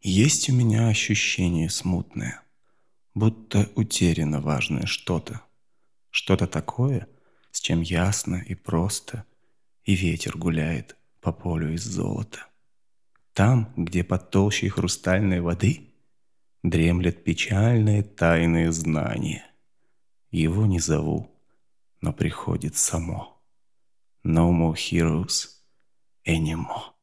Есть у меня ощущение смутное, будто утеряно важное что-то. Что-то такое, с чем ясно и просто, и ветер гуляет по полю из золота. Там, где под толщей хрустальной воды дремлет печальное тайное знание. Его не зову, но приходит само. No more heroes anymore.